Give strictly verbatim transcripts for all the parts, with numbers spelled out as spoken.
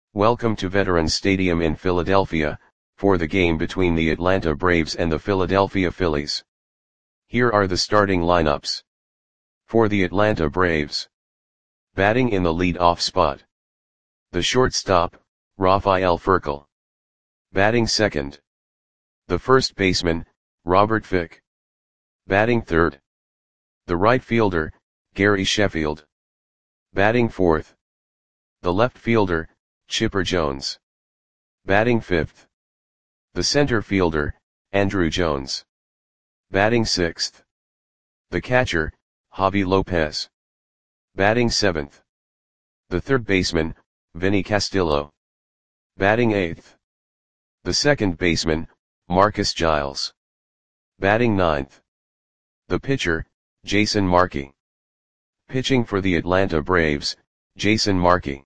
Welcome to Veterans Stadium in Philadelphia, for the game between the Atlanta Braves and the Philadelphia Phillies. Here are the starting lineups. For the Atlanta Braves. Batting in the lead-off spot. The shortstop, Rafael Furcal. Batting second. The first baseman, Robert Fick. Batting third. The right fielder, Gary Sheffield. Batting fourth. The left fielder, Chipper Jones. Batting fifth. The center fielder, Andruw Jones. Batting sixth. The catcher, Javy Lopez. Batting seventh. The third baseman, Vinny Castillo. Batting eighth. The second baseman, Marcus Giles. Batting ninth. The pitcher, Jason Markey. Pitching for the Atlanta Braves, Jason Markey.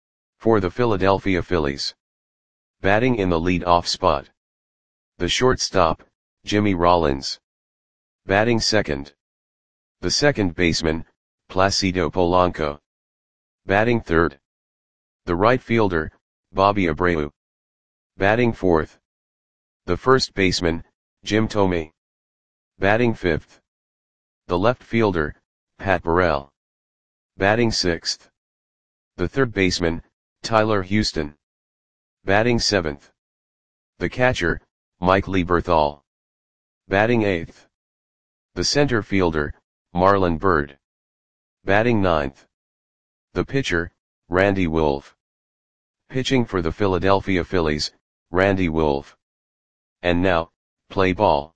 For the Philadelphia Phillies. Batting in the lead-off spot. The shortstop, Jimmy Rollins. Batting second. The second baseman, Placido Polanco. Batting third. The right fielder, Bobby Abreu. Batting fourth. The first baseman, Jim Thome. Batting fifth. The left fielder, Pat Burrell. Batting sixth. The third baseman, Tyler Houston. Batting seventh. The catcher, Mike Lieberthal. Batting eighth. The center fielder, Marlon Byrd. Batting ninth. The pitcher, Randy Wolf. Pitching for the Philadelphia Phillies, Randy Wolf. And now, play ball.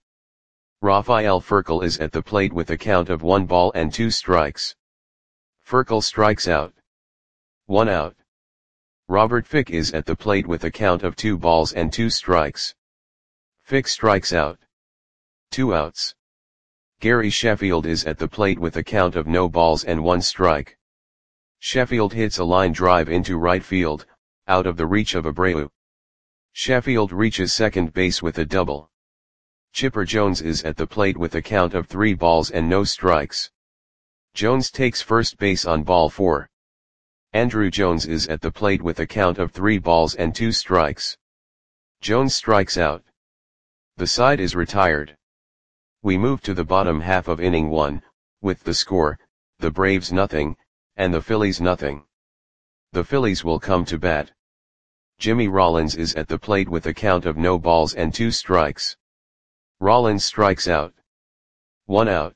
Rafael Furcal is at the plate with a count of one ball and two strikes. Furcal strikes out. One out. Robert Fick is at the plate with a count of two balls and two strikes. Fick strikes out. Two outs. Gary Sheffield is at the plate with a count of no balls and one strike. Sheffield hits a line drive into right field, out of the reach of Abreu. Sheffield reaches second base with a double. Chipper Jones is at the plate with a count of three balls and no strikes. Jones takes first base on ball four. Andruw Jones is at the plate with a count of three balls and two strikes. Jones strikes out. The side is retired. We move to the bottom half of inning one, with the score, the Braves nothing, and the Phillies nothing. The Phillies will come to bat. Jimmy Rollins is at the plate with a count of no balls and two strikes. Rollins strikes out. One out.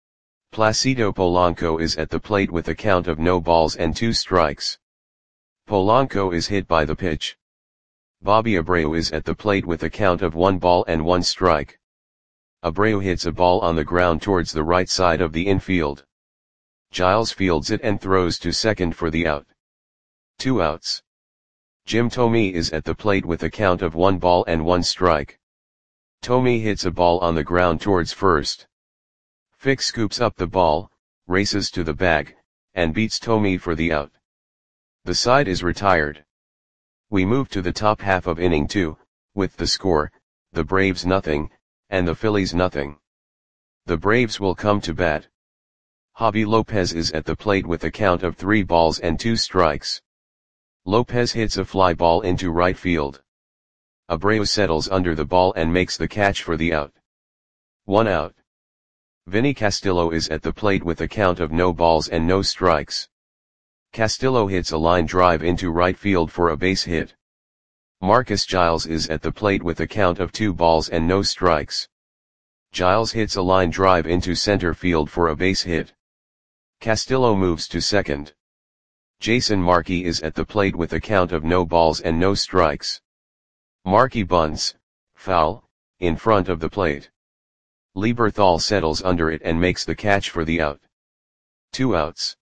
Placido Polanco is at the plate with a count of no balls and two strikes. Polanco is hit by the pitch. Bobby Abreu is at the plate with a count of one ball and one strike. Abreu hits a ball on the ground towards the right side of the infield. Giles fields it and throws to second for the out. Two outs. Jim Thome is at the plate with a count of one ball and one strike. Thome hits a ball on the ground towards first. Fick scoops up the ball, races to the bag, and beats Thome for the out. The side is retired. We move to the top half of inning two, with the score, the Braves nothing, and the Phillies nothing. The Braves will come to bat. Javy Lopez is at the plate with a count of three balls and two strikes. Lopez hits a fly ball into right field. Abreu settles under the ball and makes the catch for the out. One out. Vinny Castillo is at the plate with a count of no balls and no strikes. Castillo hits a line drive into right field for a base hit. Marcus Giles is at the plate with a count of two balls and no strikes. Giles hits a line drive into center field for a base hit. Castillo moves to second. Jason Markey is at the plate with a count of no balls and no strikes. Markey bunts, foul, in front of the plate. Lieberthal settles under it and makes the catch for the out. Two outs.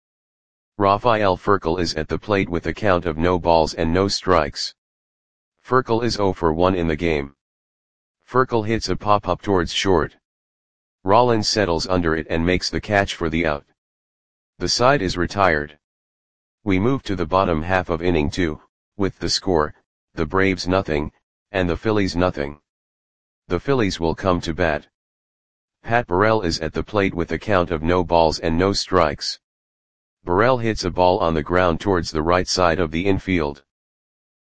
Rafael Furcal is at the plate with a count of no balls and no strikes. Furcal is zero for one in the game. Furcal hits a pop-up towards short. Rollins settles under it and makes the catch for the out. The side is retired. We move to the bottom half of inning two, with the score, the Braves nothing, and the Phillies nothing. The Phillies will come to bat. Pat Burrell is at the plate with a count of no balls and no strikes. Burrell hits a ball on the ground towards the right side of the infield.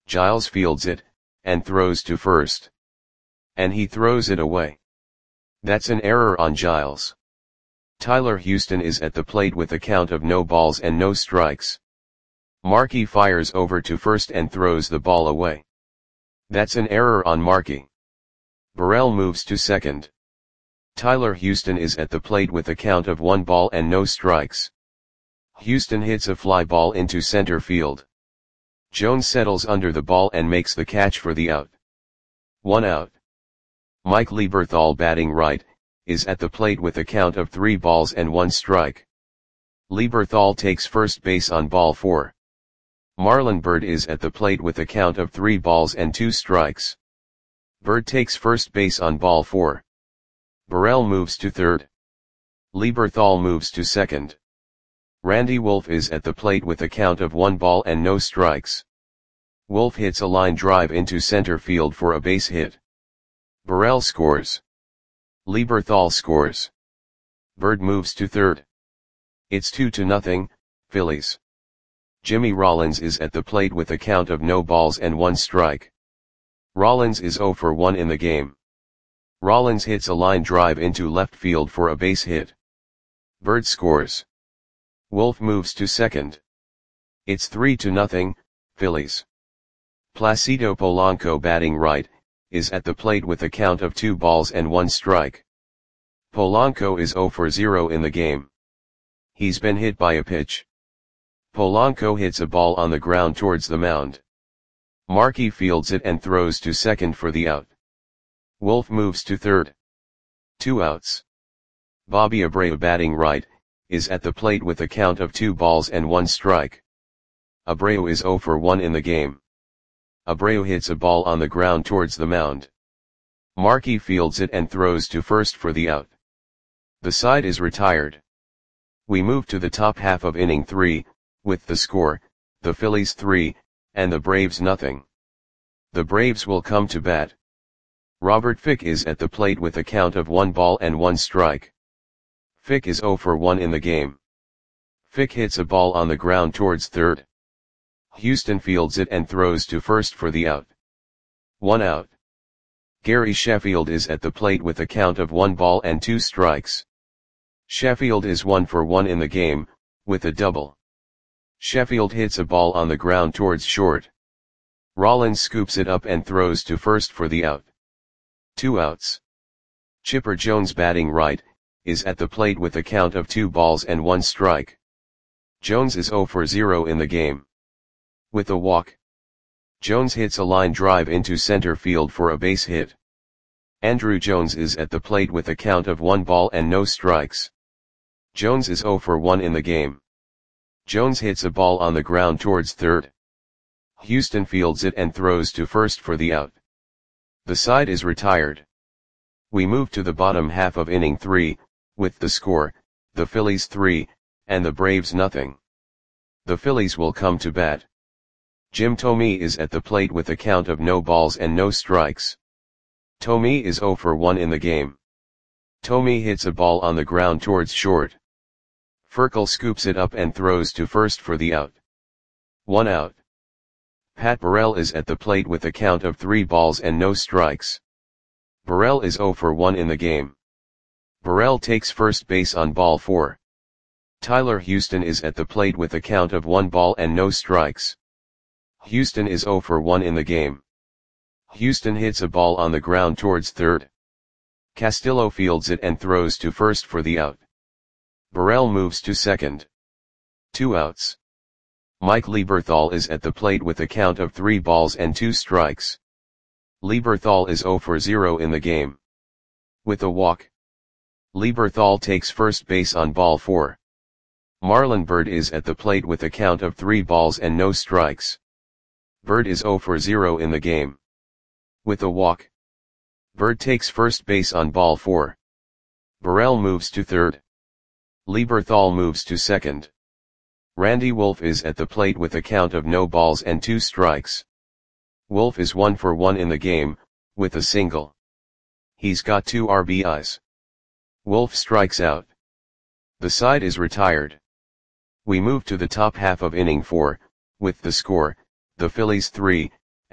Giles fields it, and throws to first. And he throws it away. That's an error on Giles. Tyler Houston is at the plate with a count of no balls and no strikes. Markey fires over to first and throws the ball away. That's an error on Markey. Burrell moves to second. Tyler Houston is at the plate with a count of one ball and no strikes. Houston hits a fly ball into center field. Jones settles under the ball and makes the catch for the out. One out. Mike Lieberthal, batting right, is at the plate with a count of three balls and one strike. Lieberthal takes first base on ball four. Marlon Byrd is at the plate with a count of three balls and two strikes. Byrd takes first base on ball four. Burrell moves to third. Lieberthal moves to second. Randy Wolf is at the plate with a count of one ball and no strikes. Wolf hits a line drive into center field for a base hit. Burrell scores. Lieberthal scores. Byrd moves to third. It's two to nothing, Phillies. Jimmy Rollins is at the plate with a count of no balls and one strike. Rollins is oh for one in the game. Rollins hits a line drive into left field for a base hit. Byrd scores. Wolf moves to second. It's three to nothing, Phillies. Placido Polanco, batting right, is at the plate with a count of two balls and one strike. Polanco is oh for zero in the game. He's been hit by a pitch. Polanco hits a ball on the ground towards the mound. Markey fields it and throws to second for the out. Wolf moves to third. Two outs. Bobby Abreu, batting right, is at the plate with a count of two balls and one strike. Abreu is oh for one in the game. Abreu hits a ball on the ground towards the mound. Markey fields it and throws to first for the out. The side is retired. We move to the top half of inning three, with the score, the Phillies three, and the Braves nothing. The Braves will come to bat. Robert Fick is at the plate with a count of one ball and one strike. Fick is oh for one in the game. Fick hits a ball on the ground towards third. Houston fields it and throws to first for the out. One out. Gary Sheffield is at the plate with a count of one ball and two strikes. Sheffield is one for one in the game, with a double. Sheffield hits a ball on the ground towards short. Rollins scoops it up and throws to first for the out. Two outs. Chipper Jones, batting right, is at the plate with a count of two balls and one strike. Jones is oh for zero in the game. With a walk. Jones hits a line drive into center field for a base hit. Andruw Jones is at the plate with a count of one ball and no strikes. Jones is oh for one in the game. Jones hits a ball on the ground towards third. Houston fields it and throws to first for the out. The side is retired. We move to the bottom half of inning three, with the score, the Phillies three, and the Braves nothing. The Phillies will come to bat. Jim Thome is at the plate with a count of no balls and no strikes. Thome is oh for one in the game. Thome hits a ball on the ground towards short. Furkel scoops it up and throws to first for the out. One out. Pat Burrell is at the plate with a count of three balls and no strikes. Burrell is oh for one in the game. Burrell takes first base on ball four. Tyler Houston is at the plate with a count of one ball and no strikes. Houston is oh for one in the game. Houston hits a ball on the ground towards third. Castillo fields it and throws to first for the out. Burrell moves to second. Two outs. Mike Lieberthal is at the plate with a count of three balls and two strikes. Lieberthal is oh for zero in the game. With a walk. Lieberthal takes first base on ball four. Marlon Byrd is at the plate with a count of three balls and no strikes. Byrd is oh for zero in the game. With a walk. Byrd takes first base on ball four. Burrell moves to third. Lieberthal moves to second. Randy Wolf is at the plate with a count of no balls and two strikes. Wolf is one for one in the game, with a single. He's got two R B Is. Wolf strikes out. The side is retired. We move to the top half of inning four, with the score, the Phillies three,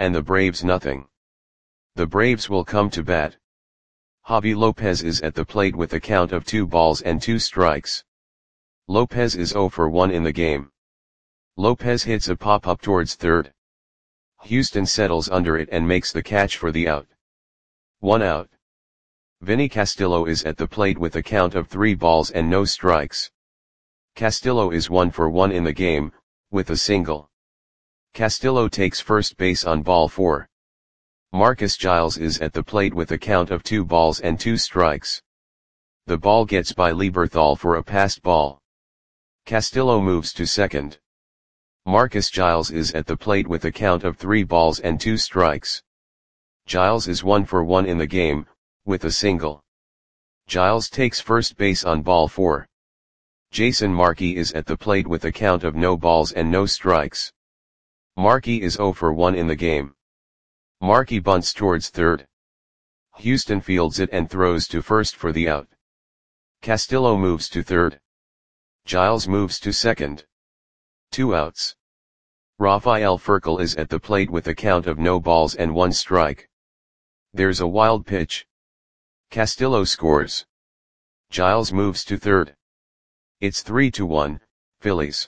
and the Braves nothing. The Braves will come to bat. Javi Lopez is at the plate with a count of two balls and two strikes. Lopez is zero for one in the game. Lopez hits a pop-up towards third. Houston settles under it and makes the catch for the out. One out. Vinny Castillo is at the plate with a count of three balls and no strikes. Castillo is one for one in the game, with a single. Castillo takes first base on ball four. Marcus Giles is at the plate with a count of two balls and two strikes. The ball gets by Lieberthal for a passed ball. Castillo moves to second. Marcus Giles is at the plate with a count of three balls and two strikes. Giles is one for one in the game, with a single. Giles takes first base on ball four. Jason Markey is at the plate with a count of no balls and no strikes. Markey is zero for one in the game. Markey bunts towards third. Houston fields it and throws to first for the out. Castillo moves to third. Giles moves to second. Two outs. Rafael Furcal is at the plate with a count of no balls and one strike. There's a wild pitch. Castillo scores. Giles moves to third. It's three to one, Phillies.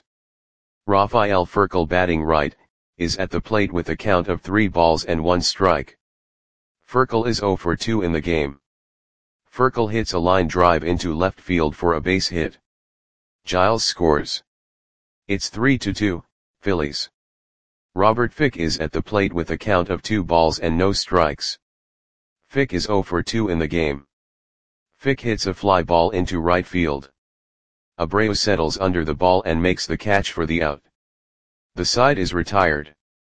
Rafael Furcal, batting right, is at the plate with a count of three balls and one strike. Furcal is zero for two in the game. Furcal hits a line drive into left field for a base hit. Giles scores. It's three to two, Phillies. Robert Fick is at the plate with a count of two balls and no strikes. Fick is zero for two in the game. Fick hits a fly ball into right field. Abreu settles under the ball and makes the catch for the out. The side is retired.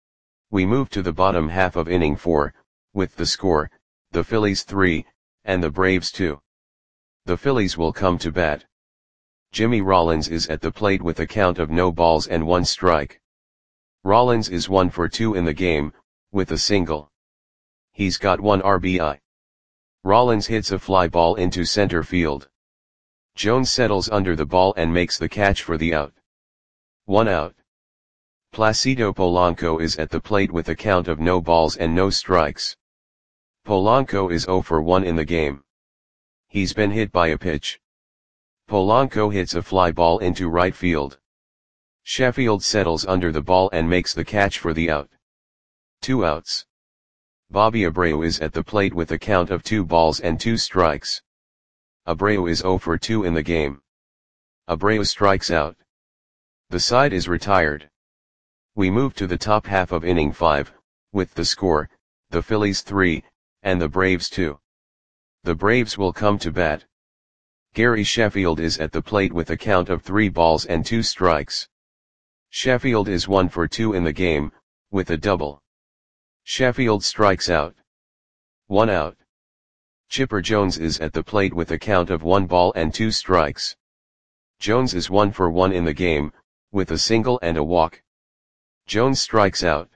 We move to the bottom half of inning four, with the score, the Phillies three, and the Braves two. The Phillies will come to bat. Jimmy Rollins is at the plate with a count of no balls and one strike. Rollins is one for two in the game, with a single. He's got one R B I. Rollins hits a fly ball into center field. Jones settles under the ball and makes the catch for the out. One out. Placido Polanco is at the plate with a count of no balls and no strikes. Polanco is zero for one in the game. He's been hit by a pitch. Polanco hits a fly ball into right field. Sheffield settles under the ball and makes the catch for the out. Two outs. Bobby Abreu is at the plate with a count of two balls and two strikes. Abreu is zero for two in the game. Abreu strikes out. The side is retired. We move to the top half of inning five, with the score, the Phillies three, and the Braves two. The Braves will come to bat. Gary Sheffield is at the plate with a count of three balls and two strikes. Sheffield is one for two in the game, with a double. Sheffield strikes out. One out. Chipper Jones is at the plate with a count of one ball and two strikes. Jones is one for one in the game, with a single and a walk. Jones strikes out.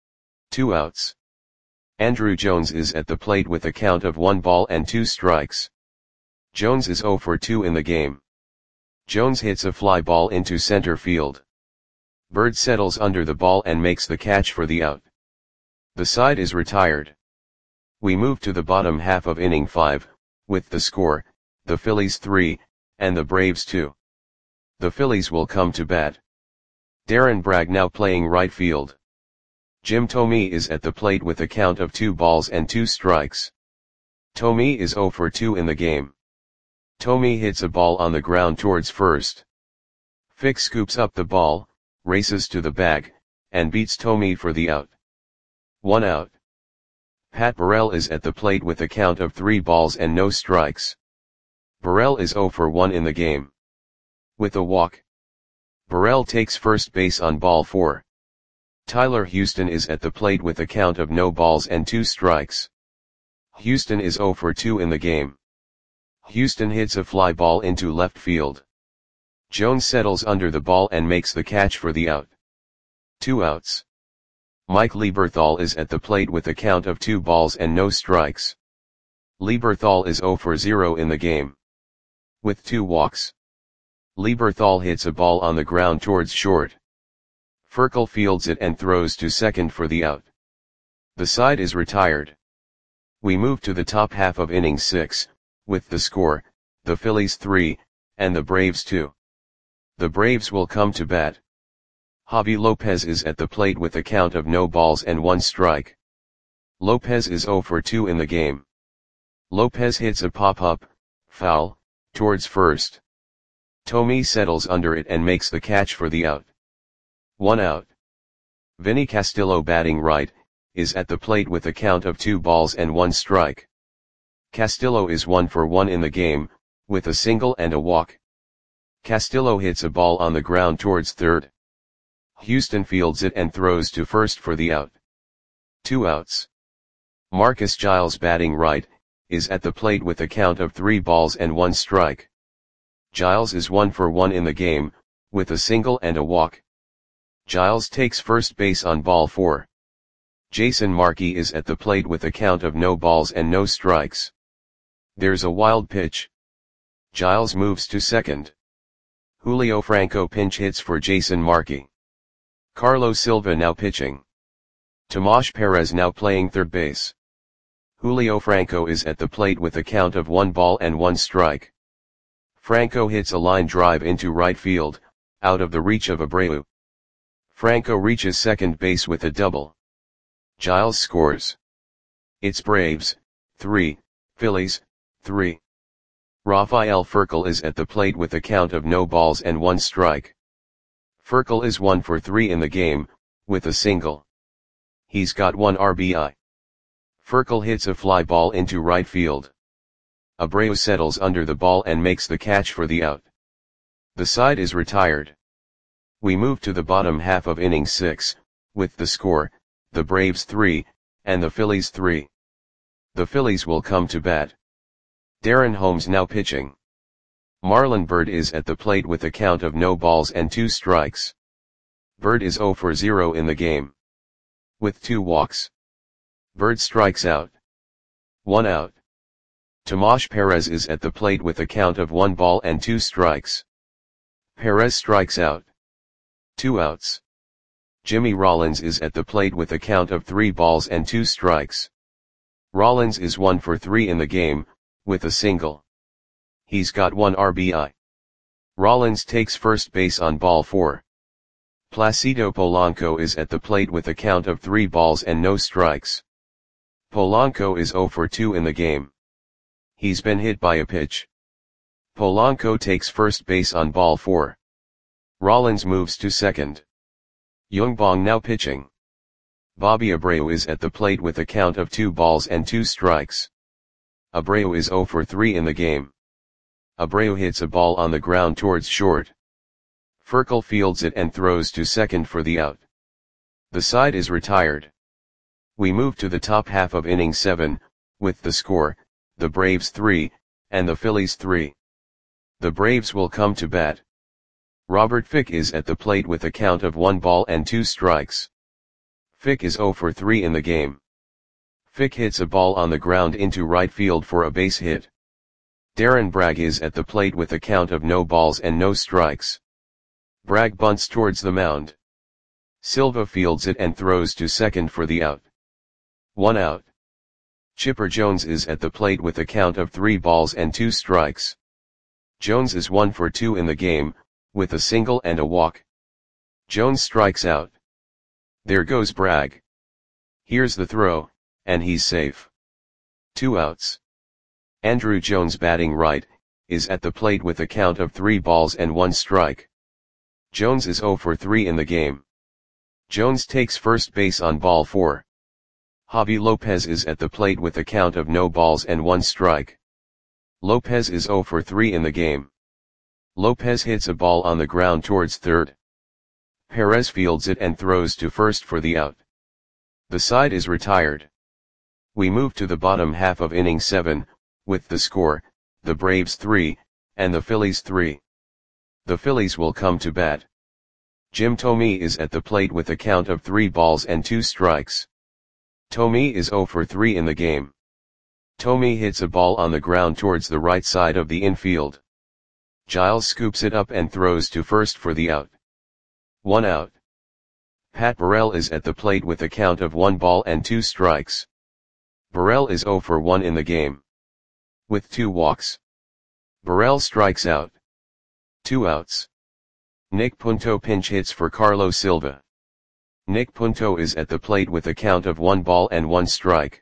Two outs. Andruw Jones is at the plate with a count of one ball and two strikes. Jones is zero for two in the game. Jones hits a fly ball into center field. Bird settles under the ball and makes the catch for the out. The side is retired. We move to the bottom half of inning five, with the score, the Phillies three, and the Braves two. The Phillies will come to bat. Darren Bragg now playing right field. Jim Thome is at the plate with a count of two balls and two strikes. Thome is zero for two in the game. Thome hits a ball on the ground towards first. Fick scoops up the ball, races to the bag, and beats Thome for the out. One out. Pat Burrell is at the plate with a count of three balls and no strikes. Burrell is zero for one in the game. With a walk. Burrell takes first base on ball four. Tyler Houston is at the plate with a count of no balls and two strikes. Houston is zero for two in the game. Houston hits a fly ball into left field. Jones settles under the ball and makes the catch for the out. Two outs. Mike Lieberthal is at the plate with a count of two balls and no strikes. Lieberthal is zero for zero in the game. With two walks. Lieberthal hits a ball on the ground towards short. Furcal fields it and throws to second for the out. The side is retired. We move to the top half of inning six, with the score, the Phillies three, and the Braves two. The Braves will come to bat. Javi Lopez is at the plate with a count of no balls and one strike. Lopez is oh for two in the game. Lopez hits a pop-up, foul, towards first. Thome settles under it and makes the catch for the out. One out. Vinny Castillo, batting right, is at the plate with a count of two balls and one strike. Castillo is one for one in the game, with a single and a walk. Castillo hits a ball on the ground towards third. Houston fields it and throws to first for the out. Two outs. Marcus Giles, batting right, is at the plate with a count of three balls and one strike. Giles is one for one in the game, with a single and a walk. Giles takes first base on ball four. Jason Markey is at the plate with a count of no balls and no strikes. There's a wild pitch. Giles moves to second. Julio Franco pinch hits for Jason Markey. Carlos Silva now pitching. Tomas Perez now playing third base. Julio Franco is at the plate with a count of one ball and one strike. Franco hits a line drive into right field, out of the reach of Abreu. Franco reaches second base with a double. Giles scores. It's Braves, three, Phillies, three. Rafael Furcal is at the plate with a count of no balls and one strike. Furcal is one for three in the game, with a single. He's got one R B I. Furcal hits a fly ball into right field. Abreu settles under the ball and makes the catch for the out. The side is retired. We move to the bottom half of inning six, with the score, the Braves three, and the Phillies three. The Phillies will come to bat. Darren Holmes now pitching. Marlon Byrd is at the plate with a count of no balls and two strikes. Byrd is oh for zero in the game. With two walks. Byrd strikes out. One out. Tomas Perez is at the plate with a count of one ball and two strikes. Perez strikes out. Two outs. Jimmy Rollins is at the plate with a count of three balls and two strikes. Rollins is one for three in the game, with a single. He's got one R B I. Rollins takes first base on ball four. Placido Polanco is at the plate with a count of three balls and no strikes. Polanco is oh for two in the game. He's been hit by a pitch. Polanco takes first base on ball four. Rollins moves to second. Yung Bong now pitching. Bobby Abreu is at the plate with a count of two balls and two strikes. Abreu is oh for three in the game. Abreu hits a ball on the ground towards short. Furcal fields it and throws to second for the out. The side is retired. We move to the top half of inning seven, with the score, the Braves three, and the Phillies three. The Braves will come to bat. Robert Fick is at the plate with a count of one ball and two strikes. Fick is oh for three in the game. Fick hits a ball on the ground into right field for a base hit. Darren Bragg is at the plate with a count of no balls and no strikes. Bragg bunts towards the mound. Silva fields it and throws to second for the out. One out. Chipper Jones is at the plate with a count of three balls and two strikes. Jones is one for two in the game, with a single and a walk. Jones strikes out. There goes Bragg. Here's the throw, and he's safe. Two outs. Andruw Jones, batting right, is at the plate with a count of three balls and one strike. Jones is oh for three in the game. Jones takes first base on ball four. Javi Lopez is at the plate with a count of no balls and one strike. Lopez is oh for three in the game. Lopez hits a ball on the ground towards third. Perez fields it and throws to first for the out. The side is retired. We move to the bottom half of inning seven, with the score, the Braves three, and the Phillies three. The Phillies will come to bat. Jim Thome is at the plate with a count of three balls and two strikes. Thome is oh for three in the game. Thome hits a ball on the ground towards the right side of the infield. Giles scoops it up and throws to first for the out. One out. Pat Burrell is at the plate with a count of one ball and two strikes. Burrell is zero for one in the game. With two walks. Burrell strikes out. Two outs. Nick Punto pinch hits for Carlos Silva. Nick Punto is at the plate with a count of one ball and one strike.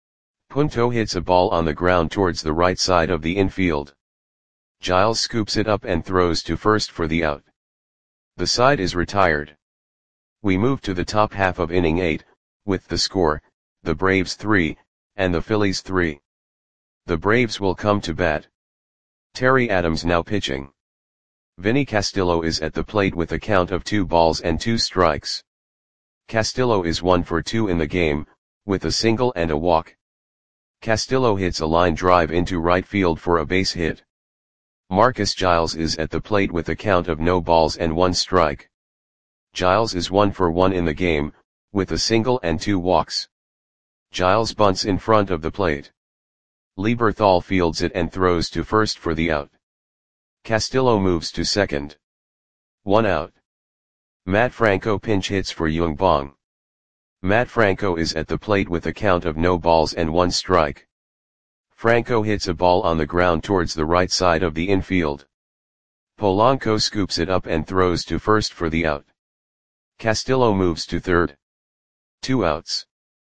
Punto hits a ball on the ground towards the right side of the infield. Giles scoops it up and throws to first for the out. The side is retired. We move to the top half of inning eight, with the score, the Braves three, and the Phillies three. The Braves will come to bat. Terry Adams now pitching. Vinny Castillo is at the plate with a count of two balls and two strikes. Castillo is one for two in the game, with a single and a walk. Castillo hits a line drive into right field for a base hit. Marcus Giles is at the plate with a count of no balls and one strike. Giles is one for one in the game, with a single and two walks. Giles bunts in front of the plate. Lieberthal fields it and throws to first for the out. Castillo moves to second. One out. Matt Franco pinch hits for Yung Bong. Matt Franco is at the plate with a count of no balls and one strike. Franco hits a ball on the ground towards the right side of the infield. Polanco scoops it up and throws to first for the out. Castillo moves to third. Two outs.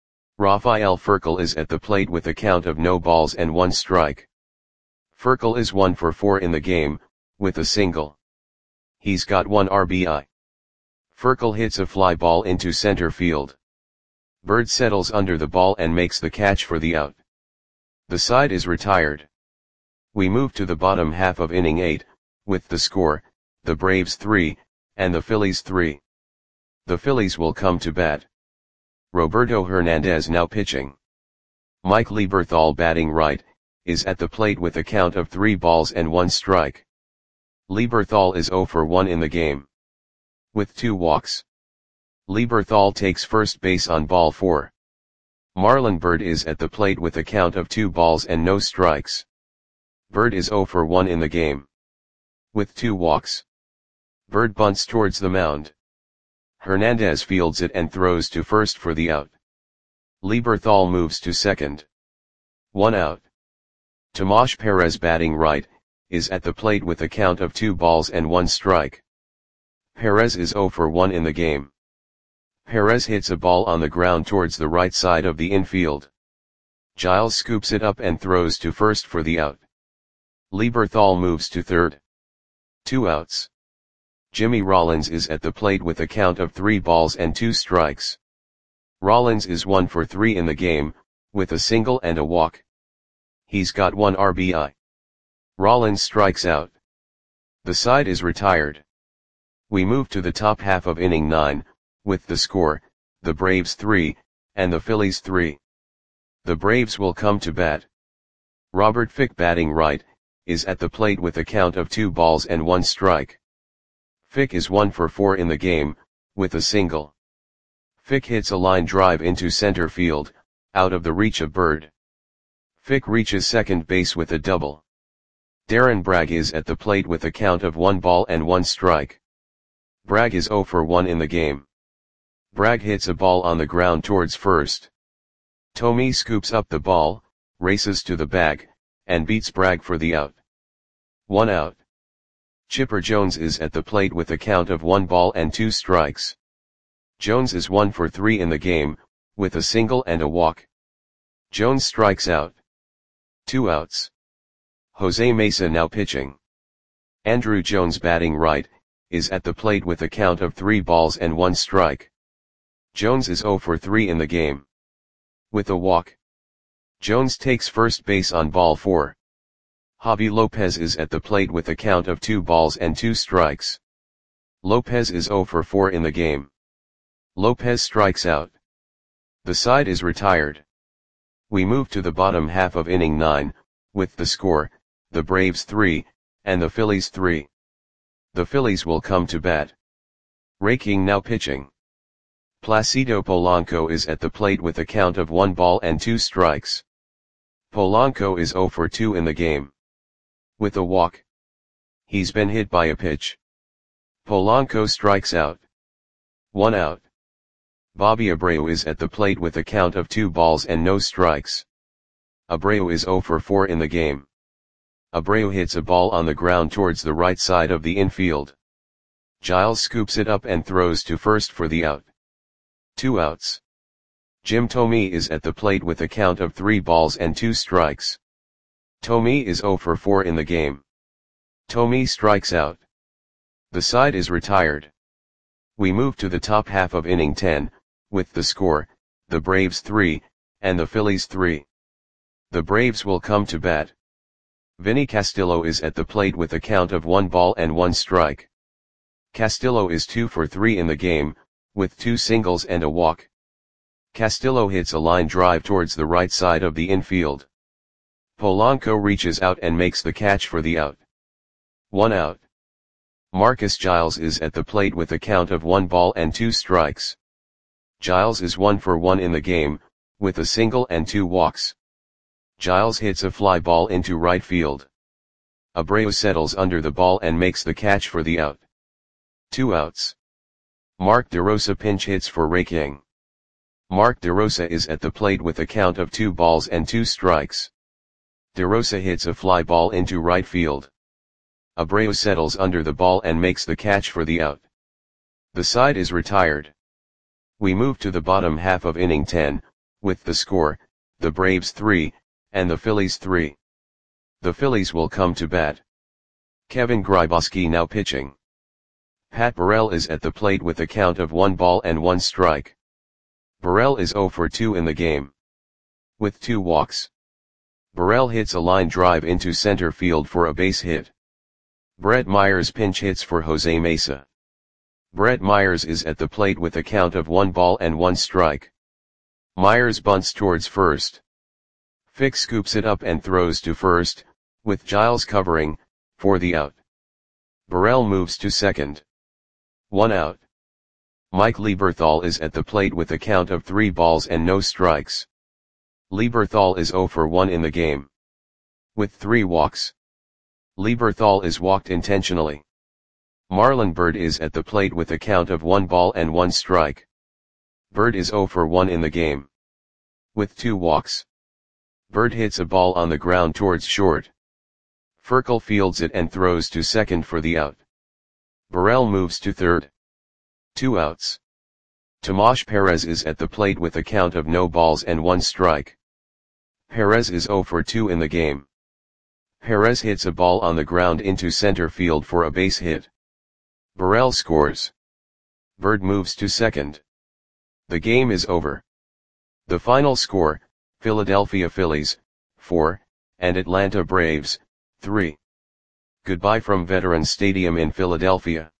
Rafael Furcal is at the plate with a count of no balls and one strike. Furcal is one for four in the game, with a single. He's got one R B I. Furcal hits a fly ball into center field. Bird settles under the ball and makes the catch for the out. The side is retired. We move to the bottom half of inning eight, with the score, the Braves three, and the Phillies three. The Phillies will come to bat. Roberto Hernandez now pitching. Mike Lieberthal batting right, is at the plate with a count of three balls and one strike. Lieberthal is zero for one in the game. With two walks. Lieberthal takes first base on ball four. Marlon Byrd is at the plate with a count of two balls and no strikes. Byrd is zero for one in the game. With two walks. Byrd bunts towards the mound. Hernandez fields it and throws to first for the out. Lieberthal moves to second. One out. Tomas Perez batting right, is at the plate with a count of two balls and one strike. Perez is zero for one in the game. Perez hits a ball on the ground towards the right side of the infield. Giles scoops it up and throws to first for the out. Lieberthal moves to third. Two outs. Jimmy Rollins is at the plate with a count of three balls and two strikes. Rollins is one for three in the game, with a single and a walk. He's got one R B I. Rollins strikes out. The side is retired. We move to the top half of inning nine, with the score, the Braves three, and the Phillies three. The Braves will come to bat. Robert Fick batting right, is at the plate with a count of two balls and one strike. Fick is one for four in the game, with a single. Fick hits a line drive into center field, out of the reach of Byrd. Fick reaches second base with a double. Darren Bragg is at the plate with a count of one ball and one strike. Bragg is zero for one in the game. Bragg hits a ball on the ground towards first. Tomey scoops up the ball, races to the bag, and beats Bragg for the out. One out. Chipper Jones is at the plate with a count of one ball and two strikes. Jones is one for three in the game, with a single and a walk. Jones strikes out. Two outs. Jose Mesa now pitching. Andrew Jones batting right, is at the plate with a count of three balls and one strike. Jones is zero for three in the game. With a walk. Jones takes first base on ball four. Javi Lopez is at the plate with a count of two balls and two strikes. Lopez is zero for four in the game. Lopez strikes out. The side is retired. We move to the bottom half of inning nine, with the score, the Braves three, and the Phillies three. The Phillies will come to bat. Ray King now pitching. Placido Polanco is at the plate with a count of one ball and two strikes. Polanco is zero for two in the game. With a walk. He's been hit by a pitch. Polanco strikes out. One out. Bobby Abreu is at the plate with a count of two balls and no strikes. Abreu is zero for four in the game. Abreu hits a ball on the ground towards the right side of the infield. Giles scoops it up and throws to first for the out. Two outs. Jim Thome is at the plate with a count of three balls and two strikes. Thome is zero for four in the game. Thome strikes out. The side is retired. We move to the top half of inning ten, with the score, the Braves three, and the Phillies three. The Braves will come to bat. Vinny Castillo is at the plate with a count of one ball and one strike. Castillo is two for three in the game, with two singles and a walk. Castillo hits a line drive towards the right side of the infield. Polanco reaches out and makes the catch for the out. One out. Marcus Giles is at the plate with a count of one ball and two strikes. Giles is one for one in the game, with a single and two walks. Giles hits a fly ball into right field. Abreu settles under the ball and makes the catch for the out. Two outs. Mark DeRosa pinch hits for Ray King. Mark DeRosa is at the plate with a count of two balls and two strikes. DeRosa hits a fly ball into right field. Abreu settles under the ball and makes the catch for the out. The side is retired. We move to the bottom half of inning ten, with the score, the Braves three, and the Phillies three. The Phillies will come to bat. Kevin Grybauski now pitching. Pat Burrell is at the plate with a count of one ball and one strike. Burrell is zero for two in the game. With two walks. Burrell hits a line drive into center field for a base hit. Brett Myers pinch hits for Jose Mesa. Brett Myers is at the plate with a count of one ball and one strike. Myers bunts towards first. Fick scoops it up and throws to first, with Giles covering, for the out. Burrell moves to second. One out. Mike Lieberthal is at the plate with a count of three balls and no strikes. Lieberthal is zero for one in the game. With three walks. Lieberthal is walked intentionally. Marlon Byrd is at the plate with a count of one ball and one strike. Byrd is zero for one in the game. With two walks. Byrd hits a ball on the ground towards short. Furkel fields it and throws to second for the out. Burrell moves to third. Two outs. Tomas Perez is at the plate with a count of no balls and one strike. Perez is zero for two in the game. Perez hits a ball on the ground into center field for a base hit. Burrell scores. Byrd moves to second. The game is over. The final score, Philadelphia Phillies, four, and Atlanta Braves, three. Goodbye from Veterans Stadium in Philadelphia.